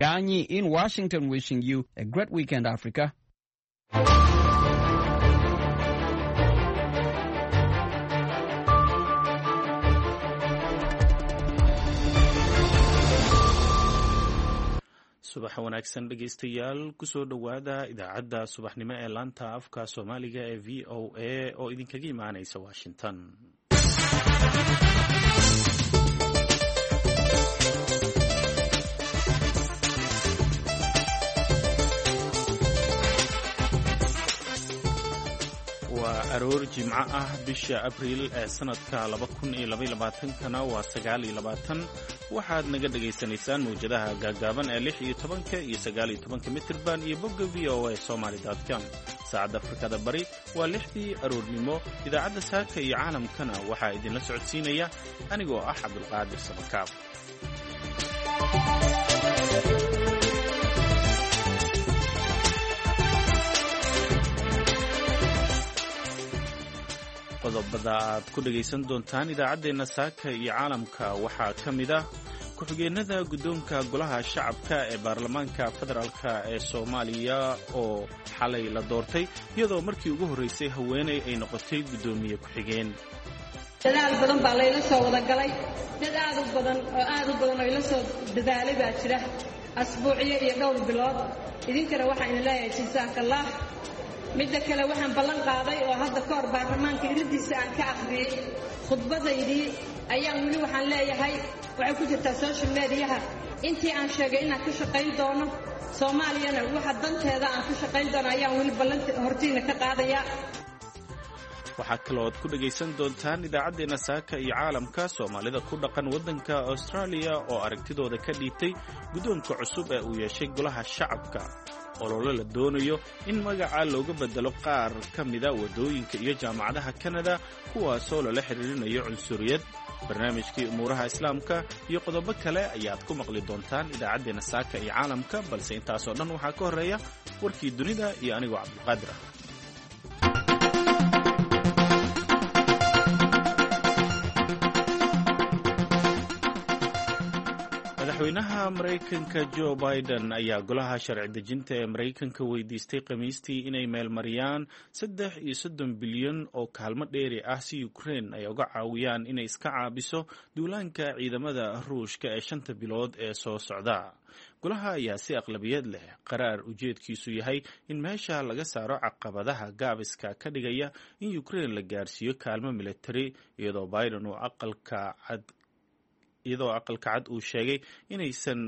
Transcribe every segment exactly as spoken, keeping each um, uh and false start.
Ganyi in Washington wishing you a great weekend, Africa. subax wanaagsan dhegaystayaal kusoo dhowaada idaacadda subaxnimo ee laanta afka Soomaaliga ee V O A oo idinkaga imaanaysa Washington. waa aroor jimco ah bisha Abriil ee sanadka laba kun iyo laba iyo labaatan kana waa sagaal iyo labaatan waxaad naga dhageysanaysaan mawjadaha gaagaaban ee lix iyo toban iyo sagaal iyo toban mitirban iyo bogga V O A Somali dot com. saacadda Afrikada Bari waa lixdii aroornimo. idaacadda saaka iyo caalamkana waxaa idinla socodsiinaya anigoo ah Cabdulqaadir Sabakaab. qodobada aad ku dhagaysan doontaan idaacaddeenna saaka iyo caalamka waxaa ka mid ah ku-xigeenada guddoonka golaha shacabka ee baarlamaanka federaalka ee Soomaaliya oo xalay la doortay iyadoo markii ugu horreysay haweeney ay noqotay guddoomiye ku-xigeen. dadaal badan baa layla soo wada galay dad aad u badan oo aad u badan oo ila soo dadaalay baa jira asbuuciyo iyo dhowr bilood. idinkana waxaan idin leeyahay jazaakallah. midda kale waxaan ballan qaaday oo hadda ka hor baarlamaanka iradiisa aan ka akhriyey khudbadaydii ayaan weli waxaan leeyahay waxay ku jirtaa social mediaha intii aan sheegay inaan ka shaqayn doono Soomaaliyana waxa danteeda aan ka shaqayn doono ayaan weli ballan hortiina ka qaadayaa. waxaa kaloo aad ku dhagaysan doontaan idaacaddeenna saaka iyo caalamka Soomaalida ku dhaqan waddanka Australia oo aragtidooda ka dhiibtay guddoonka cusub ee uu yeeshay golaha shacabka olole la doonayo in magaca looga bedelo qaar ka mida wadooyinka iyo jaamacadaha Canada kuwaasoo lala xiriirinayo cunsuriyad. barnaamijkii umuuraha islaamka iyo qodobo kale ayaad ku maqli doontaan idaacaddeenna saaka iyo caalamka, balse intaasoo dhan waxaa ka horreeya warkii dunida iyo anigoo Cabdulqaadir ah. madaxweynaha Mareykanka Joe Biden ayaa golaha sharci dejinta ee Mareykanka weydiistay Khamiistii inay meelmariyaan saddex iyo soddon bilyan oo kaalmo dheeri ah si Ukraine ay uga caawiyaan inay iska caabiso duulaanka ciidamada Ruushka ee shanta bilood ee soo socda. golaha ayaa si aqlabiyad leh qaraar ujeedkiisu yahay in meesha laga saaro caqabadaha gaabiska ka dhigaya in Ukraine la gaarsiiyo kaalmo military iyadoo Biden uu aqalka cad iyadoo aqalka cad uu sheegay inaysan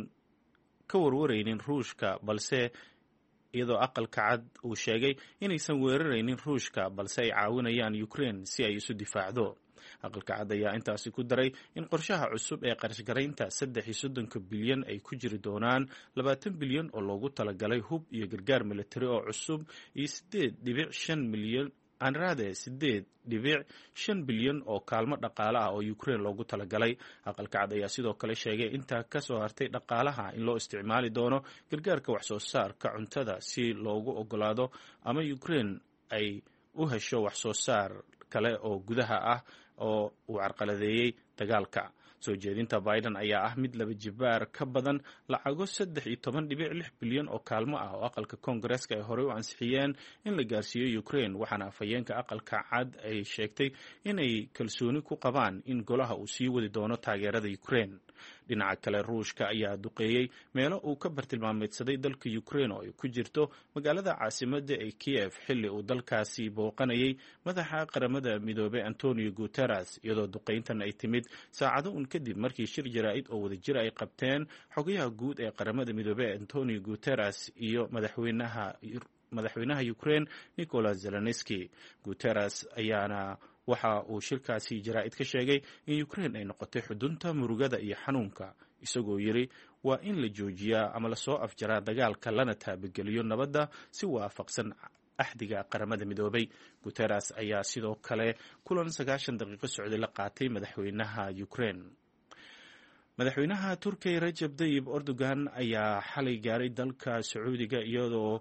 ka warwaraynin Ruushka balse iyadoo aqalka cad uu sheegay inaysan weeraraynin Ruushka balse ay caawinayaan Ukraine si ay isu difaacdo. aqalka cad ayaa intaasi ku daray in qorshaha cusub ee qarashgaraynta saddex iyo soddonka bilyan ay ku jiri doonaan labaatan bilyan oo loogu talagalay hub iyo gargaar military oo cusub iyo siddeed dhibic shan milyan aan raade siddeed dhibic shan bilyan oo kaalmo dhaqaale ah oo Ukraine loogu talagalay. aqalka cad ayaa sidoo kale sheegay intaa ka soo hartay dhaqaalaha in loo isticmaali doono gargaarka wax soo saarka cuntada si loogu ogolaado ama Ukraine ay u hesho wax soo saar kale oo gudaha ah oo uu carqaladeeyay dagaalka. soo jeedinta Biden ayaa ah mid laba jibaar ka badan lacago saddex iyo toban dhibic lix bilyan oo kaalmo ah oo aqalka Koongareeska ay horey u ansixiyeen in la gaarsiiyo Ukraine, waxaana afhayeenka aqalka cad ay sheegtay inay kalsooni ku qabaan in golaha uu sii wadi doono taageerada Ukraine. dhinaca kale Ruushka ayaa duqeeyey meelo uu ka bartilmaameedsaday dalka Ukraine oo ay ku jirto magaalada caasimadda ee Kiev xilli uu dalkaasi booqanayay madaxa qaramada midoobay Antonio Guterres, iyadoo duqeyntan ay timid saacado un kadib markii shir jaraa'id oo wadajir ay qabteen xogayaha guud ee qaramada midoobay Antonio Guterres iyo madaxweynaha madaxweynaha Ukraine Nicola Zelensky. Guterres ayaana waxa uu shirkaasi jaraa'id ka sheegay in Ukraine ay noqotay xudunta murugada iyo xanuunka, isagoo yiri waa in la joojiyaa ama la soo afjaraa dagaalka lana taabageliyo nabadda si waafaqsan axdiga qaramada midoobay. Guterres ayaa sidoo kale kulan sagaashan daqiiqo socday la qaatay madaxweynaha Ukraine. madaxweynaha Turkiga Recep Tayyip Erdogan ayaa xalay gaaray dalka Sacuudiga iyadoo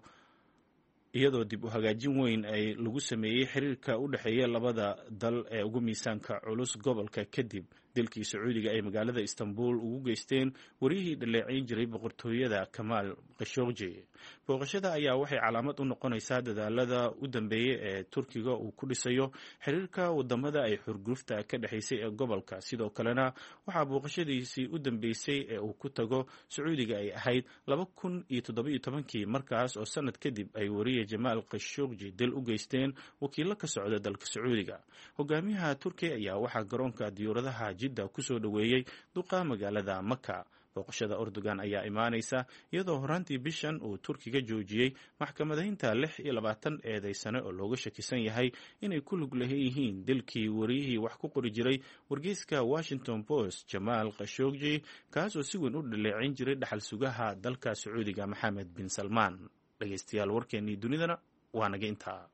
iyadoo dib u hagaajin weyn ay lagu sameeyey xiriirka u dhexeeya labada dal ee ugu miisaanka culus gobolka kadib dilkii sacuudiga ay magaalada istanbul ugu geysteen wariyihii dhaleeceyn jiray boqortooyada kamaal khashoggi. booqashada ayaa waxay calaamad u noqonaysaa dadaalada u dambeeyey ee turkiga uu ku dhisayo xiriirka wadamada ay xurgufta ka dhexaysay ee gobolka. sidoo kalena waxaa booqashadiisii u dambeysay ee uu ku tago sacuudiga ay ahayd laba kun iyo toddobiyo tobankii markaas oo sanad kadib ay wariye jamaal khashoggi dil u geysteen wakiilo ka socda dalka sacuudiga. hogaamiyaha turkiya ayaa waxaa garoonka diyuuradaha jidda kusoo dhoweeyey duqa magaalada maka. booqashada Erdogan ayaa imaanaysa iyadoo horaantii bishan uu Turkiga joojiyey maxkamadaynta lix iyo labaatan eedeysane oo looga shakisan yahay inay ku lug leeyihiin dilkii wariyihii wax ku qori jiray wargeyska Washington Post Jamal Khashoggi kaasoo si weyn u dhaleeceyn jiray dhaxal sugaha dalka Sacuudiga Maxamed bin Salman. dhageystayaal warkeennii dunidana waa naga intaa.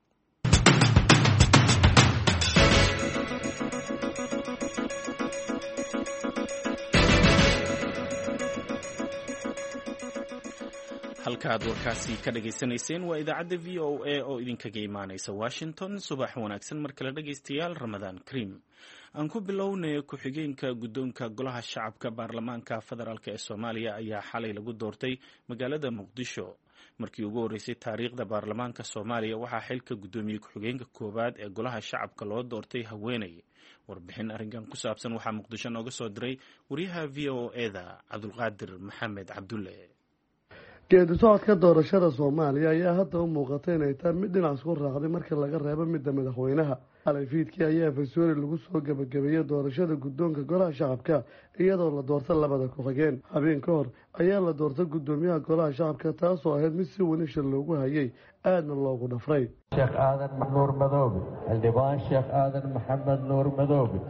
halkaad warkaasi ka dhageysanayseen waa idaacadda v o a oo idinkaga imaanaysa Washington. subax wanaagsan mar kale dhageystayaal, Ramadaan Kariim. aan ku bilownay ku-xigeenka guddoonka golaha shacabka baarlamaanka federaalk ee Soomaaliya ayaa xalay lagu doortay magaalada Muqdisho. markii ugu horeysay taariikhda baarlamaanka Soomaaliya waxaa xilka guddoomiye ku-xigeenka koowaad ee golaha shacabka loo doortay haweeney. warbixin arrinkan ku saabsan waxaa Muqdisho nooga soo diray wariyaha v o a-da Cabdulqaadir Maxamed Cabdulle. geedi socodka doorashada Soomaaliya ayaa hadda u muuqatay inay tahay mid dhinac isku raacday marka laga reebo midda madaxweynaha. xalay fiidkii ayaa Fashoori lagu soo gabagabeeyey doorashada guddoonka golaha shacabka iyadoo la doortay labada ku-xigeen. habeen ka hor ayaa la doortay guddoomiyaha golaha shacabka taasoo ahayd mid si weyn isha loogu hayay aadna loogu dhafray. sheekh aadan nuur madoobe xildhibaan sheekh aadan maxamed nuur madoobe.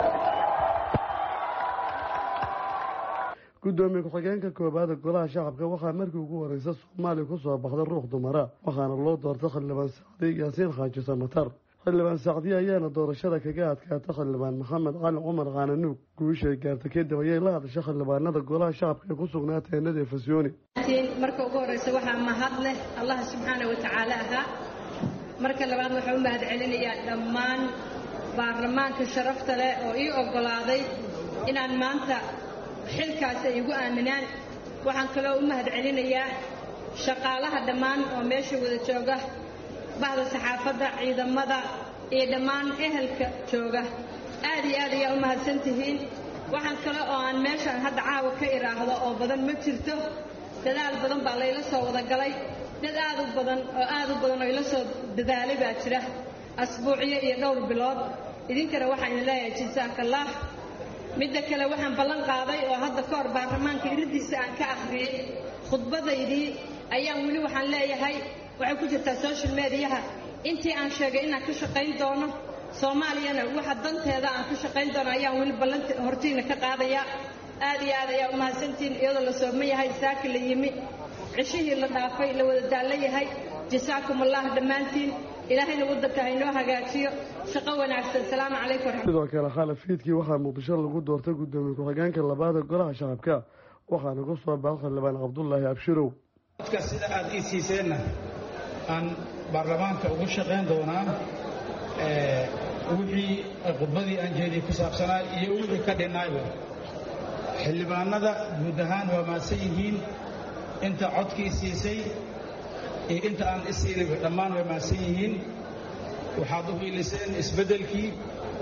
guddoomiye ku-xigeenka koobaad ee golaha shacabka waxaa markii ugu horeysa Soomaaliya ku soo baxday ruux dumara waxaana loo doortay xildhibaan Sacdi Yaasiin Xaaji Samatar. xildhibaan Sacdi ayaana doorashada kaga adkaatay xildhibaan Maxamed Cali Cumar Qaananuug. guushay gaartay kadib ayay la hadashay xildhibaanada golaha shacabka ee ku sugnaa teenada Fashooni. marka ugu horeysa waxaa mahad leh Allah subxaanahu wa ta'aala ahaa. marka labaad waxaan u mahad celinayaa dhammaan baarlamaanka sharafta leh oo ii ogolaaday inaan maanta xilkaas ay igu aaminaan. waxaan kaloo u mahad celinayaa shaqaalaha dhammaan oo meesha wada jooga, bahda saxaafadda, ciidamada iyo dhammaan ehelka jooga. aad iyo aad ayaa u mahadsan tihiin. waxaan kale oo aan meeshaan hadda caawa ka iraahdo oo badan ma jirto. dadaal badan baa layla soo wada galay. dad aad u badan oo aad u badan oo ila soo dadaalay baa jira asbuuciyo iyo dhowr bilood. idinkana waxaan idin leeyahay jazaakallah. midda kale waxaan ballan qaaday oo hadda ka hor baarlamaanka iridiisa aan ka akhriyey khudbadaydii ayaan weli waxaan leeyahay waxay ku jirtaa social mediaha intii aan sheegay inaan ka shaqayn doono Soomaaliyana waxa danteeda aan ka shaqayn doono ayaan weli ballan hortiina ka qaadaya. aad iyo aad ayaa u mahadsantiin iyadoo la soo mayahay saaki la yimi cishihii la dhaafay la wada daalayahay. jasaakumullah dhammaantiin. ilaahayna waddanka ha inoo hagaajiyo. shaqo wanaagsan. salaamu calaykum. sidoo kale xalay fiidkii waxaa Muqdisho lagu doortay guddoomiye ku-xigeenka labaad ee golaha shacabka waxaana ku soo baxay xildhibaan Cabdullaahi Abshirow. dadka sida aad ii siiseenna aan baarlamaanka ugu shaqayn doonaa ee wixii khudbadii aan jeediyey ku saabsanaa iyo wixii ka dhinayba. xildhibaanada guud ahaan waa maasan yihiin. inta codkii siisay iyo inta aan isiinayba dhammaan way maasan yihiin. waxaad u hiiliseen isbeddelkii.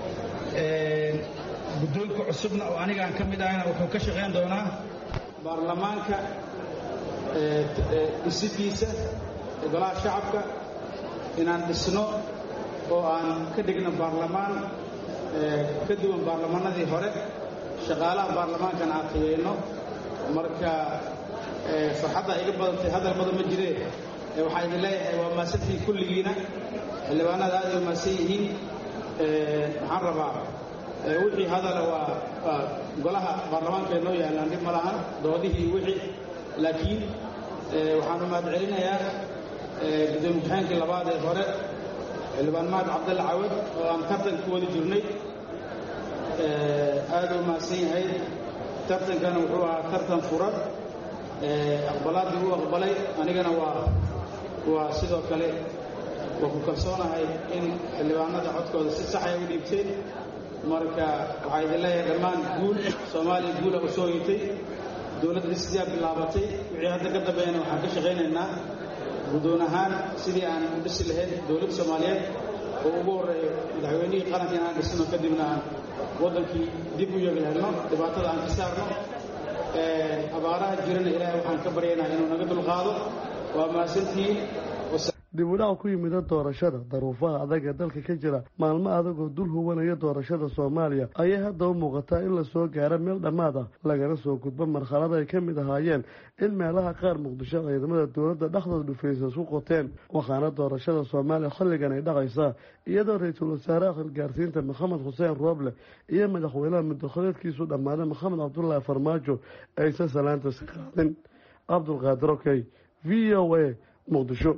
guddoonka cusubna oo anigaan ka mid ahayna wuxuu ka shaqayn doonaa baarlamaanka dhisidiisa ee golaha shacabka inaan dhisno oo aan ka dhigno baarlamaan ka duwan baarlamaanadii hore. shaqaalaha baarlamaankana aan tayeyno. marka farxadda iga badantay hadal badan ma jiree waxaan idin leeyahay waa maasantiin kulligiina. xildhibaanada aad ay maasan yihiin. waxaan rabaa wixii hadala waa golaha baarlamaanka ee noo yaallaan dhib ma lahan doodihii wixii. laakiin waxaan u mahad celinayaa guddoomiye ku-xigeenkii labaad ee hore xildhibaan mahad cabdalle cawad oo aan tartan ku wadi jirnay. aad u mahadsan yahay. tartankana wuxuu ahaa tartan furan. aqbalaadii uu aqbalay anigana waa waa sidoo kale waa ku kalsoonahay in xildhibaanada codkooda si sax ay u dhiibteen. marka waxaa idin leeyahay dhammaan guul soomaaliya guula u soo yitay dowladda dhisiyaa bilaabatay wixii hadda ka dambeeyana waxaan ka shaqaynaynaa guddoon ahaan sidii aan u dhisi lahayd dowladda soomaaliyeed oo ugu horreeyo madaxweynihii qaranka inaan dhisno kadibna aan waddankii dib u yeegi helno dhibaatada aan ka saarno abaaraha jirana ilaahay waxaan ka baryaynaa inuu naga dulqaado waa mahadsantihiin dib u dhac ku yimida doorashada daruufaha adag ee dalka ka jira maalmo adagoo dul huwanaya doorashada soomaaliya ayay hadda u muuqataa in lasoo gaaro meel dhammaad ah lagana soo gudbo marxalada ay ka mid ahaayeen in meelaha qaar muqdisho ciidamada dowladda dhexdooda dhufaysa isku qoteen waxaana doorashada soomaaliya xilligan ay dhacaysaa iyadoo ra-iisul wasaaraha xilgaarsiinta maxamed xuseen rooble iyo madaxweynaha mudakhareedkiisu dhammaaday maxamed cabdullaahi farmaajo aysan salaanta si qaadin cabdulqaadir okey v o a muqdisho.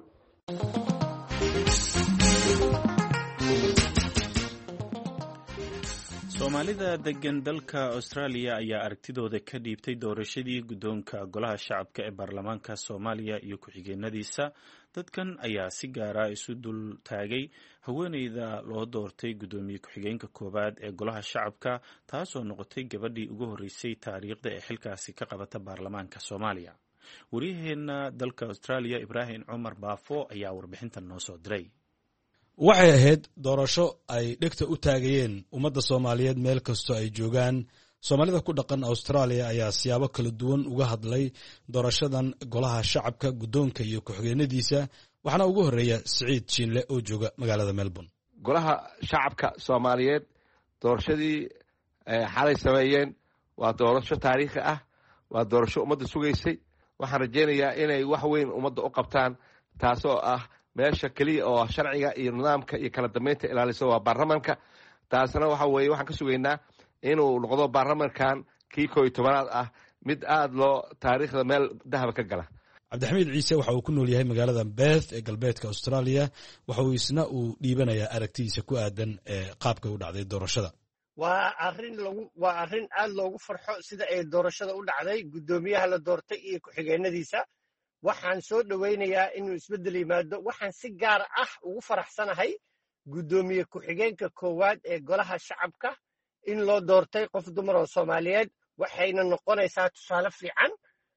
soomaalida degan dalka austraaliya ayaa aragtidooda ka dhiibtay doorashadii guddoonka golaha shacabka ee baarlamaanka soomaaliya iyo ku-xigeenadiisa dadkan ayaa si gaara isu dul taagay haweeneyda loo doortay guddoomiye ku-xigeenka koowaad ee golaha shacabka taasoo noqotay gabadhii ugu horreysay taariikhda ee xilkaasi ka qabata baarlamaanka soomaaliya. waryaheena dalka austraaliya ibraahim cumar baafo ayaa warbixintan noo soo diray. waxay ahayd doorasho ay dhegta u taagayeen ummadda soomaaliyeed meel kastoo ay joogaan. soomaalida ku dhaqan austraaliya ayaa siyaabo kala duwan uga hadlay doorashadan golaha shacabka guddoonka iyo ku-xigeenadiisa waxaana ugu horreeya siciid jiinle oo jooga magaalada melbourne. golaha shacabka soomaaliyeed doorashadii xalay sameeyeen waa doorasho taariikhi ah, waa doorasho ummadda sugaysay. waxaan rajaynayaa inay wax weyn ummadda u qabtaan, taasoo ah meesha keliya oo sharciga iyo nidaamka iyo kala dambeynta ilaaliso waa baarlamanka. taasna waxa weeye waxaan ka sugaynaa inuu noqdo baarlamankan kii koo iyo tobanaad ah mid aada loo taariikhda meel dahaba ka gala. cabdixamiid ciise waxa uu ku nool yahay magaalada Perth ee galbeedka Australia. waxa uu isna uu dhiibanayaa aragtidiisa ku aadan ee qaabka u dhacday doorashada. waa arrin lagu waa arrin aad loogu farxo sida ay doorashada u dhacday guddoomiyaha la doortay iyo ku-xigeenadiisa. waxaan soo dhowaynayaa inuu isbeddel yimaado. waxaan si gaar ah ugu faraxsanahay guddoomiye ku-xigeenka koowaad ee golaha shacabka in loo doortay qof dumar oo Soomaaliyeed. waxayna noqonaysaa tusaale fiican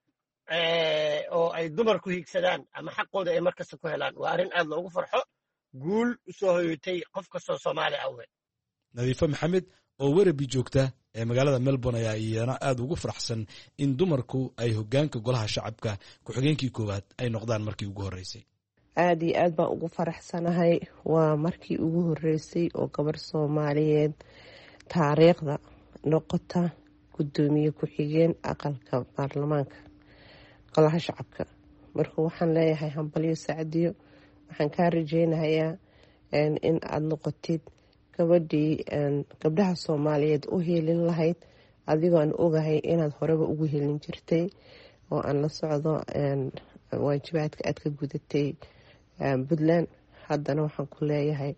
oo ay dumarku hiigsadaan ama xaqooda ay markasta ku helaan. waa arrin aad loogu farxo, guul u soo hoyatay qof kastoo Soomaali ah. nadiifo maxamed oo Werribee joogta ee magaalada Melbourne ayaa iyana aad ugu faraxsan in dumarku ay hoggaanka golaha shacabka ku-xigeenkii koowaad ay noqdaan markii ugu horreysay. aad iyo aad baan ugu faraxsanahay. waa markii ugu horreysay oo gabar Soomaaliyeed taariikhda noqota guddoomiye ku-xigeen aqalka baarlamaanka golaha shacabka. marka waxaan leeyahay hambalyo sacdiyo. waxaan kaa rajaynayaa in aad noqotid gabadhii gabdhaha Soomaaliyeed u helin lahayd, adigoo aan ogahay inaad horeba ugu helin jirtay oo aan la socdo waajibaadka aad ka gudatay Puntland. haddana waxaan ku leeyahay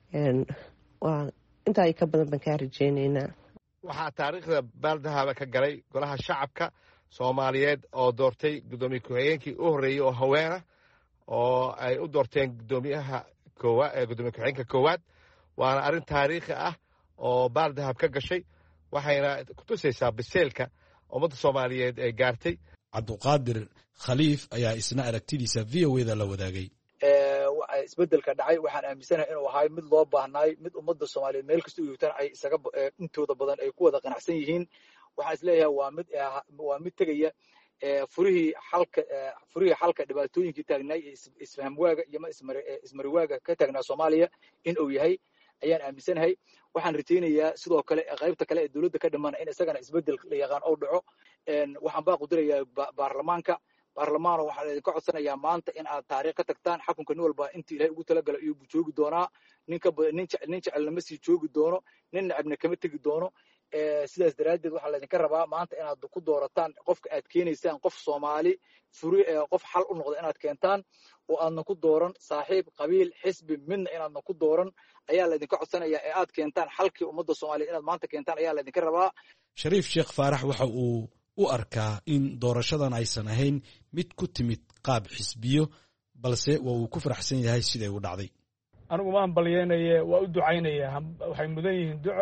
waa intaa ay ka badan baan kaa rajaynaynaa. waxaa taariikhda baaldahaba ka galay golaha shacabka Soomaaliyeed oo doortay guddoomiye ku-xigeenkii u horreeyey oo haweena oo ay u doorteen guddoomiyaha koowaad ee guddoomiye ku-xigeenka koowaad. waana arrin taariikhi ah oo baaldahab ka gashay, waxayna kutusaysaa biseelka ummadda Soomaaliyeed ee gaartay. cabduqaadir khaliif ayaa isna aragtidiisa v o da la wadaagay. isbedelka dhacay waxaan aaminsanahay inuu ahay mid loo baahnaay, mid ummadda Soomaaliyeed meel kasta u joogtaan ay isaga intooda badan ay ku wada qanacsan yihiin. waxaan isleeyahay waa mid waa mid tegaya furihii xalka furihii xalka dhibaatooyinkii taagnay isfaham waaga iyo ismari waaga ka taagnaa Soomaaliya in uu yahay ayaan aaminsanahay. waxaan rajaynayaa sidoo kale qaybta kale ee dowladda ka dhiman in isagana isbedel la yaqaan oo dhaco. waxaan baa qudirayaa baarlamaanka baarlamaano waxaan idinka codsanayaa maanta in aad taariikh ka tagtaan. xukunka nin walba intii ilaahay ugu talagala iyo joogi doonaa. ninka nin jecel lama sii joogi doono, nin nacabna kama tegi doono. sidaas daraaddeed waxaa laydinka rabaa maanta inaad ku doorataan qofka aad keenaysaan qof Soomaali furi qof xal u noqda inaad keentaan oo aadna ku dooran saaxiib qabiil xisbi midna inaadna ku dooran ayaa laydinka codsanayaa ee aad keentaan xalkii ummadda Soomaaliyeed inaad maanta keentaan ayaa laydinka rabaa. Shariif Sheekh Faarax waxa uu u arkaa in doorashadan aysan ahayn mid ku timid qaab xisbiyo balse waa uu ku faraxsan yahay siday u dhacday. anigu maan balyeenaye waa u ducaynaya waxay mudan yihiin duco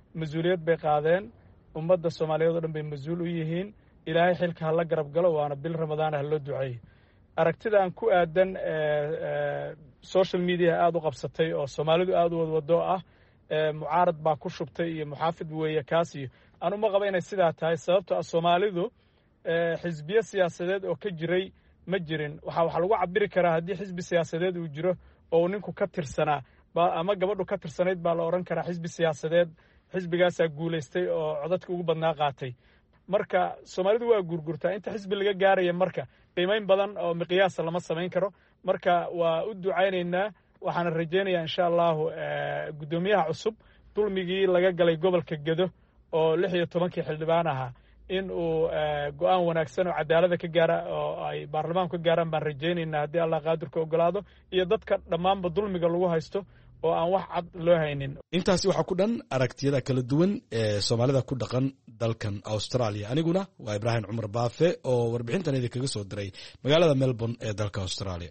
mas-uuliyad bay qaadeen ummadda soomaaliyeed oo dhan bay mas-uul u yihiin ilaahay xilka hala garab galo waana bil ramadaana ha loo duceeyo aragtida aan ku aadan social media aada u qabsatay oo soomaalidu aada u wadwado ah mucaarad baa ku shubtay iyo muxaafid weeye kaas iyo aan uma qaba inay sidaa tahay sababto ah soomaalidu xisbiye siyaasadeed oo ka jiray ma jirin waxa waxa lagu cabiri karaa haddii xisbi siyaasadeed uu jiro oo ninku ka tirsanaa ama gabadhu ka tirsanayd baa la oran karaa xisbi siyaasadeed xisbigaasaa guulaystay oo codadka ugu badnaa qaatay marka soomaalidu waa gurgurtaa inta xisbi laga gaaraya marka qiimayn badan oo miqyaasa lama samayn karo marka waa u ducaynaynaa waxaana rajaynayaa insha allahu guddoomiyaha cusub dulmigii laga galay gobolka gedo oo lix iyo tobankii xildhibaan ahaa in uu go-aan wanaagsan oo cadaalada ka gaara oo ay baarlamaanku ka gaaraan baan rajaynaynaa haddii allah qaadirka ogolaado iyo dadka dhammaanba dulmiga lagu haysto oo aan wax cad loo haynin intaasi waxaa ku dhan aragtiyada kala duwan ee soomaalida ku dhaqan dalkan australia aniguna waa ibraahim cumar baafe oo warbixintan idinkaga soo diray magaalada melbourne ee dalka australia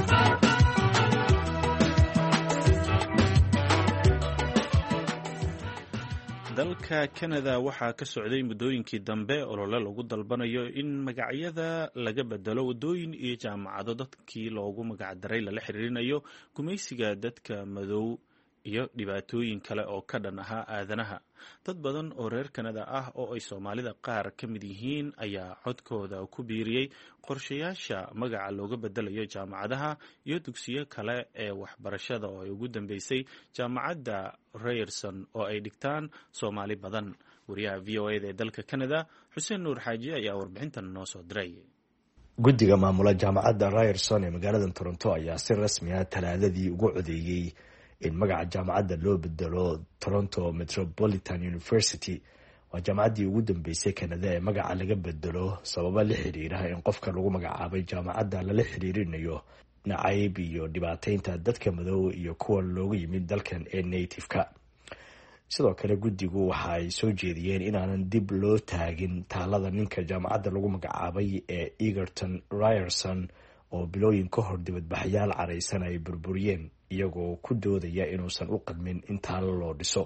dalka Canada waxaa ka socday muddooyinkii dambe olole lagu dalbanayo in magacyada laga bedelo wadooyin iyo jaamacado dadkii loogu magacdaray lala xiriirinayo gumaysiga dadka madow iyo dhibaatooyin kale oo ka dhan ahaa aadanaha dad badan oo reer Canada ah oo ay Soomaalida qaar ka mid yihiin ayaa codkooda ku biiriyay qorshayaasha magaca looga bedelayo jaamacadaha iyo dugsiyo kale ee waxbarashada oo ay ugu dambeysay jaamacadda Ryerson oo ay dhigtaan Soomaali badan wariyaha V O A ee dalka Canada Xuseen Nuur Xaaji ayaa warbixintan noo soo diray guddiga maamula jaamacadda Ryerson ee magaalada Toronto ayaa si rasmi ah talaadadii ugu codeeyay in magaca jaamacadda loo bedelo Toronto Metropolitan University waa jaamacaddii ugu dambeysay Canada ee magaca laga bedelo sababa la xiriira in qofka lagu magacaabay jaamacadda lala xiriirinayo nacayb iyo dhibaateynta dadka madow iyo kuwa looga yimid dalkan ee native-ka sidoo kale guddigu waxa ay soo jeediyeen inaanan dib loo taagin taalada ninka jaamacadda lagu magacaabay ee Egerton Ryerson oo bilooyin ka hor dibadbaxyaal caraysan ay burburiyeen iyagoo ku doodaya inuusan u qadmin in taalo loo dhiso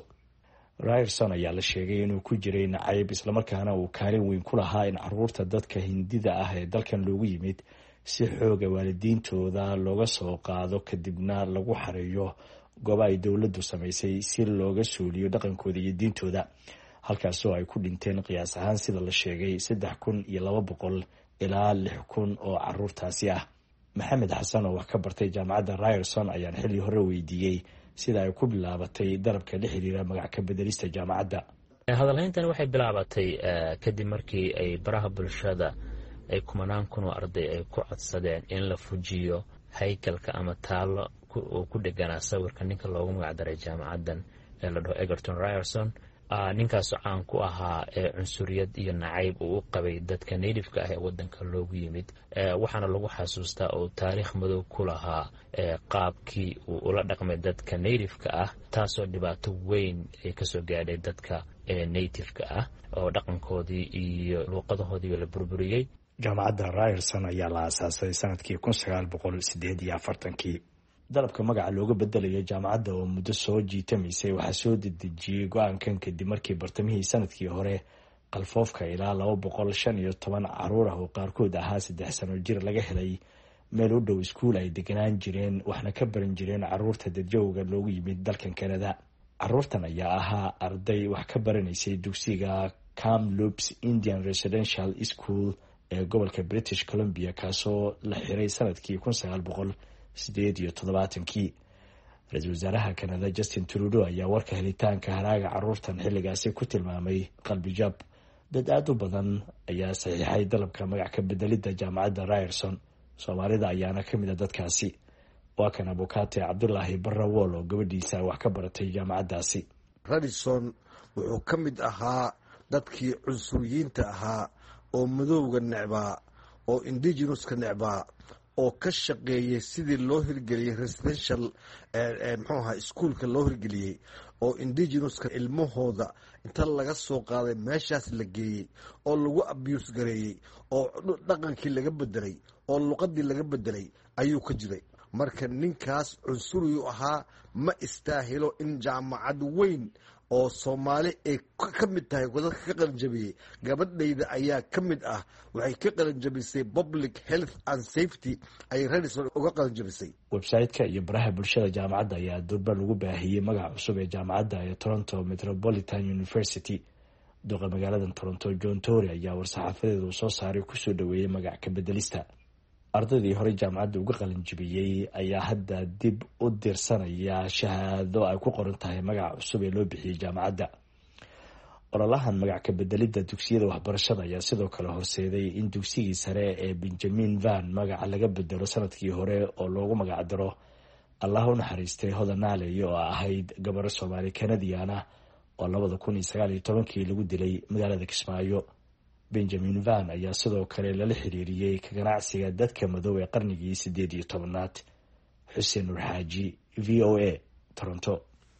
Ryerson ayaa la sheegay inuu ku jiray nacayb islamarkaana uu kaalin weyn ku lahaa in caruurta dadka hindida ah ee dalkan loogu yimid si xooga waalidiintooda looga soo qaado kadibna lagu xareeyo goobo ay dowladdu samaysay si looga suuliyo dhaqankooda iyo diintooda halkaasoo ay ku dhinteen qiyaas ahaan sida la sheegay saddex kun iyo laba boqol ilaa lix kun oo caruurtaasi ah maxamed xasan oo wax ka bartay jaamacadda Ryerson ayaan xilli hore weydiiyey sida ay ku bilaabatay dalabka la xiriira magac ka bedelista jaamacadda hadalhayntan waxay bilaabatay kadib markii ay baraha bulshada ay kumanaan kun oo arday ay ku codsadeen in la fujiyo haykalka ama taalo oo ku dheganaa sawirka ninka loogu magacdaray jaamacaddan ee la dhaho Egerton Ryerson ninkaas caan ku ahaa cunsuriyad iyo nacayb uu u qabay dadka native-ka ah ee wadanka loogu yimid waxaana lagu xasuustaa oo taariikh madow ku lahaa qaabkii uu ula dhaqmay dadka native-ka ah taasoo dhibaato weyn ay kasoo gaadhay dadka native-ka ah oo dhaqankoodii iyo luuqadahoodii la burburiyey jaamacadda Ryerson ayaa la aasaasay sanadkii kun sagaal boqol sideed iyo afartankii dalabka magaca looga bedelayo jaamacadda oo muddo soo jiitamaysay waxaa soo dedejiyey go-aankan kadib markii bartamihii sanadkii hore qalfoofka ilaa laba boqol shan iyo toban caruur ah oo qaarkood ahaa saddex sano jir laga helay meel u dhow iskuul ay deganaan jireen waxna ka baran jireen caruurta dadjowga loogu yimid dalkan Canada caruurtan ayaa ahaa arday wax ka baranaysay dugsiga Kamloops Indian Residential School ee gobolka British Columbia kaasoo la xiray sanadkii kun sagaal boqol sideed iyo toddobaatankii ra-iisul wasaaraha Canada Justin Trudeau ayaa warka helitaanka haraaga caruurtan xilligaasi ku tilmaamay qalbijab dad aad u badan ayaa saxiixay dalabka magac ka bedelidda jaamacadda Ryerson Soomaalida ayaana ka mid ah dadkaasi waa kan abukaate Cabdullaahi Barrawool oo gabadhiisa wax ka baratay jaamacaddaasi Ryerson wuxuu ka mid ahaa dadkii cunsuriyiinta ahaa oo madowga necbaa oo indigenouska necbaa oo ka shaqeeyay sidii loo hirgeliyey residential muxuu ahaa iskuolka loo hirgeliyey oo indigenouska ilmahooda inta laga soo qaaday meeshaas la geeyey oo lagu abuse gareeyey oo dhaqankii laga bedelay oo luqadii laga bedelay ayuu ka jiray marka ninkaas cunsuriyu ahaa ma istaahilo in jaamacad weyn oo soomaali ay ka mid tahay dadka ka qalinjabiyey. gabadhayda ayaa ka mid ah, waxay ka qalinjabisay public health and safety ay Radisson uga qalinjabisay. website-ka iyo baraha bulshada jaamacadda ayaa durba lagu baahiyey magaca cusub ee jaamacadda ee Toronto Metropolitan University. duqa magaalada Toronto John Tory ayaa war-saxaafadeed uu soo saaray kusoo dhaweeyey magac ka bedelista. ardaydii hore jaamacadda uga qalinjabiyey ayaa hadda dib u dirsanaya shahaado ay ku qoran tahay magaca cusub ee loo bixiyey jaamacadda. ololahan magac ka bedelidda dugsiyada waxbarashada ayaa sidoo kale horseeday in dugsigii sare ee Benjamin Van magaca laga bedelo sanadkii hore oo loogu magac daro Allah u naxariistay Hodan Naaley oo ahayd gabar Soomaali Canadian ah oo labada kun iyo sagaal iyo tobankii lagu dilay magaalada Kismaayo. Benjamin Van ayaa sidoo kale lala xiriiriyey ka ganacsiga dadka madow ee qarnigii sideed iyo tobanaad. Xuseen Nur Xaaji, V O A, Toronto.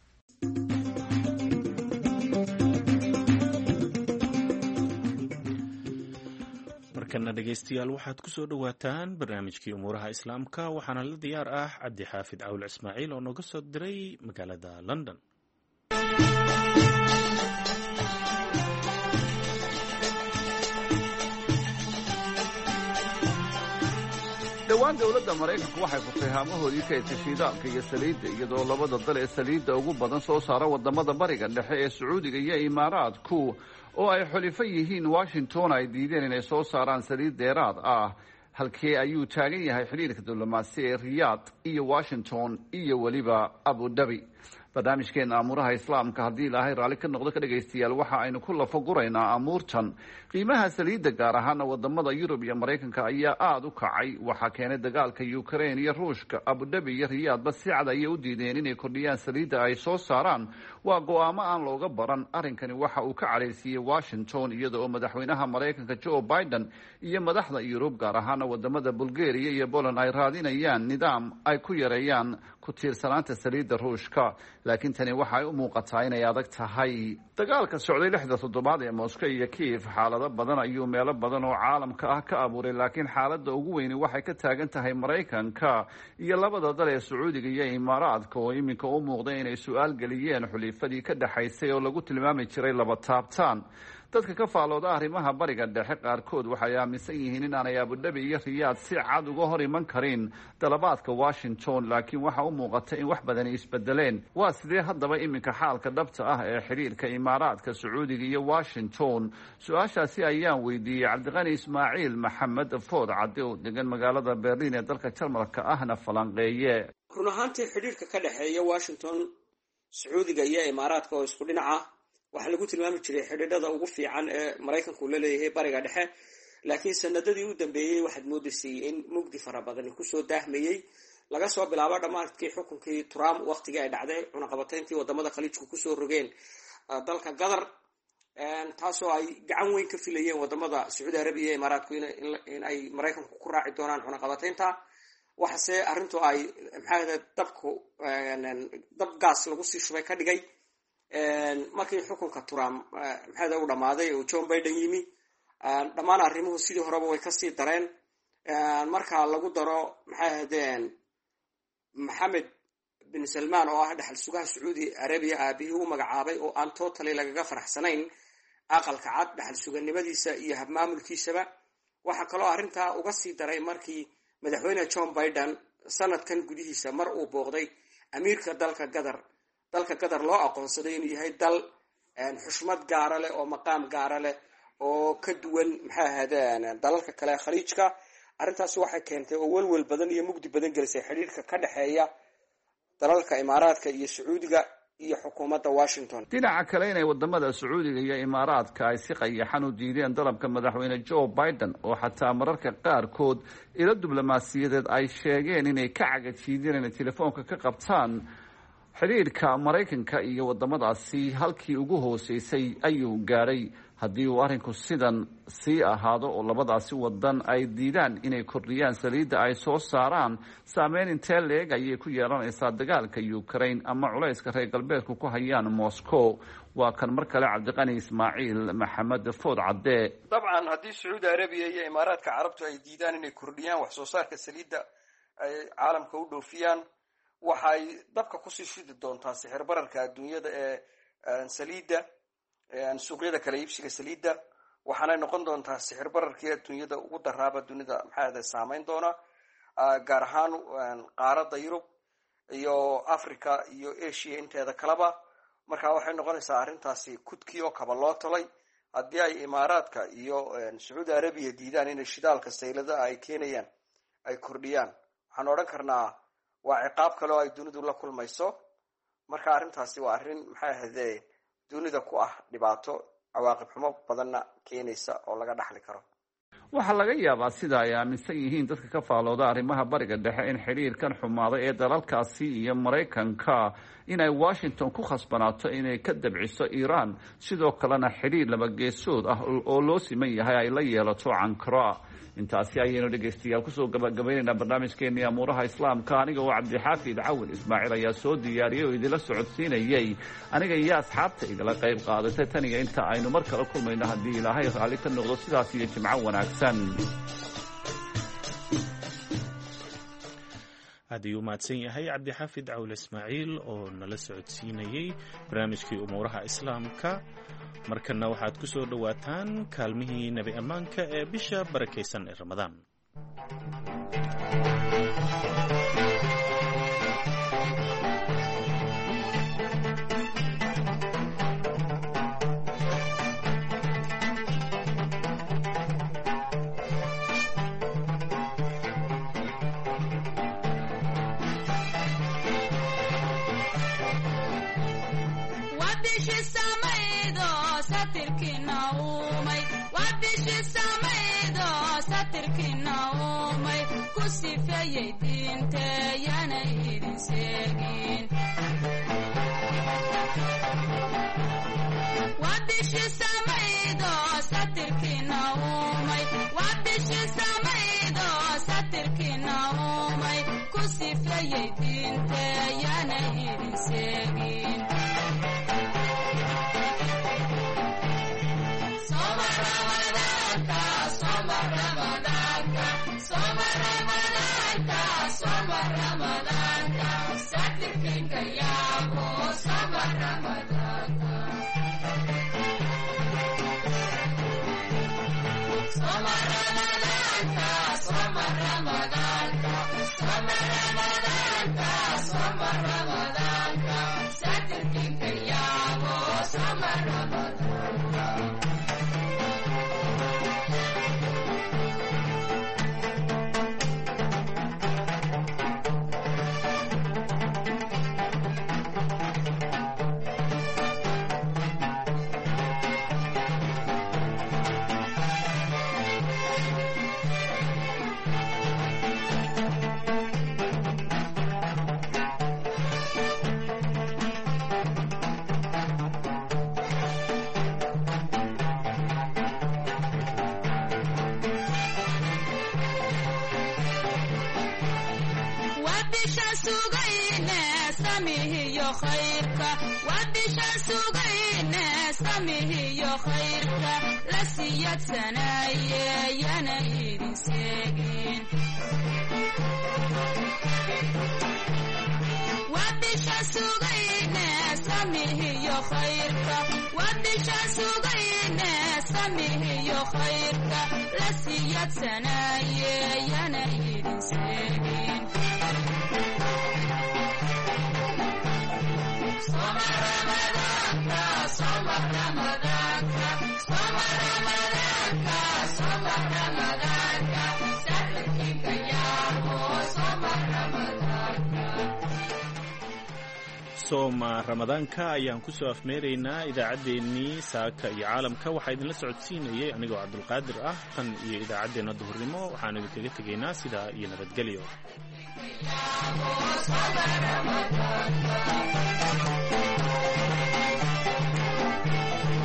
markana dhegeystayaal waxaad ku soo dhawaataan barnaamijkii umuuraha islaamka waxaana la diyaar ah Cabdi Xaafid Cawl Ismaaciil oo nooga soo diray magaalada London. dhowaan dowladda maraykanku waxay furtay haamahoodii kaydka shiidaalka iyo saliidda iyadoo labada dal ee saliidda ugu badan soo saara wadamada bariga dhexe ee Sacuudiga iyo Imaaraadku oo ay xulifo yihiin Washington ay diideen inay soo saaraan saliid dheeraad ah. halkee ayuu taagan yahay xiriirka diblomaasi ee Riyadh iyo Washington iyo waliba Abu Dhabi? barnaamijkeena amuuraha islaamka haddii ilaahay raalli ka noqdo ka dhegaystayaal waxa aynu ku lafaguraynaa amuurtan. qiimaha saliidda gaar ahaana wadamada Yurub iyo Maraykanka ayaa aada u kacay. waxaa keenay dagaalka Ukraine iyo Ruushka. Abu Dhabi iyo Riyadhba si cad ayay u diideen inay kordhiyaan saliidda ay soo saaraan. waa go-aamo aan looga baran. arrinkani waxa uu ka cadhaysiiyey Washington iyada oo madaxweynaha Maraykanka Joe Biden iyo madaxda Yurub gaar ahaana wadamada Bulgaria iyo Poland ay raadinayaan nidaam ay ku yareeyaan ku tiirsanaanta saliidda Ruushka. laakiin tani waxay u muuqataa inay adag tahay. dagaalka socday lixda toddobaad ee Moscow iyo Kiev xaalado badan ayuu meelo badan oo caalamka ah ka abuuray, laakiin xaaladda ugu weyni waxay ka taagan tahay Maraykanka iyo labada dal ee Sacuudiga iyo Imaaraadka oo iminka u muuqday inay su-aal geliyeen xulifadii ka dhaxaysay oo lagu tilmaami jiray laba taabtaan. dadka ka faalooda arrimaha bariga dhexe qaarkood waxay aaminsan yihiin in aanay Abu Dhabi iyo Riyadh si cad uga hor iman karin dalabaadka Washington, laakiin waxa u muuqata in wax badan isbedeleen. waa sidee haddaba iminka xaalka dhabta ah ee xiriirka Imaaraadka, Sacuudiga iyo Washington? su-aashaasi ayaan weydiiyey Cabdiqani Ismaaciil Maxamed Food Cadde oo degan magaalada Berlin ee dalka Jarmalka ahna falanqeeye. run ahaantii xiriirka ka dhexeeya Washington, Sacuudiga iyo Imaaraadka oo isku dhinaca waxaa lagu tilmaami jiray xidhiidhada ugu fiican ee Maraykanku la leeyahay bariga dhexe, laakiin sanadadii u dambeeyey waxaad moodaysay in mugdi fara badan kusoo daahmayey laga soo bilaabo dhammaadkii xukunkii Trump waqtigii ay dhacday cunaqabatayntii wadamada khaliijku kusoo rogeen dalka Qatar, taasoo ay gacan weyn ka filayeen wadamada Sacuudi Arabiya iyo Imaaraadku in ay Maraykanku ku raaci doonaan cunaqabataynta. waxase arrintu ay maxaa dabku dab gaas lagu sii shubay ka dhigay markii xukunka Trump maxaa u dhamaaday oo Joe Biden yimi. dhammaan arrimuhu sidii horeba way kasii dareen. marka lagu daro maxay ahaydeen Mohammed bin Salman oo ah dhaxal sugaha Sacuudi Arabiya aabihii u magacaabay oo aan totally lagaga faraxsanayn aqalka cad dhaxal suganimadiisa iyo habmaamulkiisaba. waxa kaloo arrintaa uga sii daray markii madaxweyne Joe Biden sanadkan gudihiisa mar uu booqday amiirka dalka Qatar. dalka Qatar loo aqoonsaday inuu yahay dal xushmad gaar leh oo maqaam gaar leh oo ka duwan maxay ahaydeen dalalka kale khaliijka. arrintaas waxay keentay oo walwal badan iyo mugdi badan gelisay xiriirka ka dhaxeeya dalalka Imaaraadka iyo Sacuudiga iyo xukuumadda Washington. dhinaca kale inay wadamada Sacuudiga iyo Imaaraadka ay si qayaxan u diideen dalabka madaxweyne Joe Biden oo xataa mararka qaarkood ilo diblomaasiyadeed ay sheegeen inay ka cagajiideen inay telefoonka ka qabtaan xiriirka Maraykanka iyo wadamadaasi halkii ugu hooseysay ayuu gaaray. haddii uu arrinku sidan sii ahaado oo labadaasi wadan ay diidaan inay kordhiyaan saliidda ay soo saaraan, saameyn intee leeg ayay ku yeelanaysaa dagaalka Ukraine ama culayska reer galbeedku ku hayaan Moscow? waa kan mar kale Cabdiqani Ismaaciil Maxamed Food Cadde. dabcan haddii Sacuudi Arabiya iyo Imaaraadka Carabtu ay diidaan inay kordhiyaan wax soo saarka saliidda ay caalamka u dhoofiyaan, waxay dabka kusii shidi doontaa sixir bararka adduunyada ee saliidda suuqyada kala iibsiga saliidda waxaanay noqon doontaa sixir bararkii adduunyada ugu daraaba dunida maxaa saameyn doona gaar ahaan qaaradda yurub iyo africa iyo asia inteeda kaleba marka waxay noqonaysaa arrintaasi kudkii oo kaba loo talay haddii ay imaaraadka iyo sacuudi arabiya diidaan inay shidaalka sayladaha ay keenayaan ay kordhiyaan waxaan odhan karnaa waa ciqaab kale oo ay dunidu la kulmayso marka arrintaasi waa arrin maxay ahayde dunida ku ah dhibaato cawaaqib xumo badanna keenaysa oo laga dhaxli karo waxaa laga yaabaa sida ay aaminsan yihiin dadka ka faalooda arrimaha bariga dhexe in xidhiirkan xumaaday ee dalalkaasi iyo maraykanka inay washington ku khasbanaato inay ka dabciso iiraan sidoo kalena xidhiir labageesood ah oo loo siman yahay ay la yeelato cankara intaasi ayaynu dhegaystayaal kusoo gabagabaynaynaa barnaamijkeenii amuuraha islaamka aniga oo cabdixaafid cawin ismaaciil ayaa soo diyaariyey oo idinla socodsiinayey aniga iyo asxaabta igala qayb qaadatay taniga inta aynu mar kala kulmayno haddii ilaahay raalli ka noqdo sidaas iyo jimco wanaagsan. aad ayuu mahadsan yahay cabdixaafid cawil ismaaciil oo nala socodsiinayey barnaamijkii umuuraha islaamka. markana waxaad ku soo dhowaataan kaalmihii nebi ammaanka ee bisha barakaysan ee ramadaan. sooma ramadaanka ayaan ku soo afmeeraynaa idaacaddeenii saaka iyo caalamka. waxaa idinla socodsiinayay anigoo cabdulqaadir ah tan iyo idaacaddeenna duhurnimo. waxaan idinkaga tegaynaa sidaa iyo nabadgelyo.